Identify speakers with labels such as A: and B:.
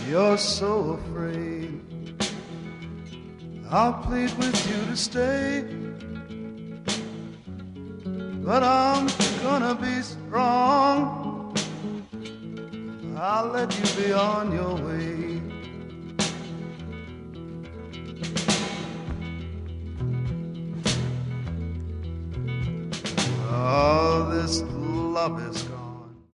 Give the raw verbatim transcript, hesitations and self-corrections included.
A: you're so afraid. I'll plead with you to stay, but I'm gonna be strong. I'll let you be on your way. Oh, this love is